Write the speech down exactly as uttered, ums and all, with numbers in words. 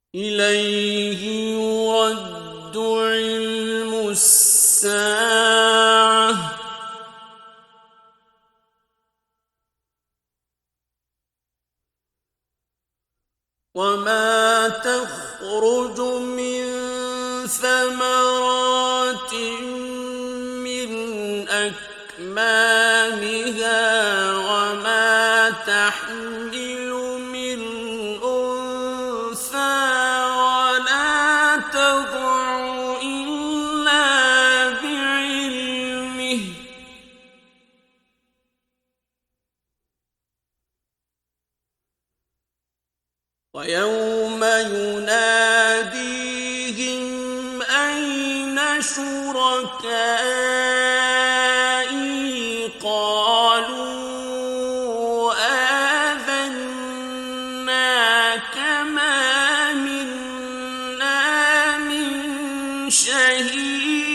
إِلَيْهِ يُرَدُّ عِلْمُ السَّاعَةِ ۚ وَمَا تَخْرُجُ مِن ثَمَرَاتٍ مِّنْ أَكْمَامِهَا وَمَا تَحْمِلُ مِنْ أُنثَىٰ وَلَا تَضَعُ إِلَّا بِعِلْمِهِ ۚ وَيَوْمَ يُنَادِيهِمْ أَيْنَ شُرَكَائِي قَالُوا آذَنَّاكَ مَا مِنَّا مِن شَهِيدٍ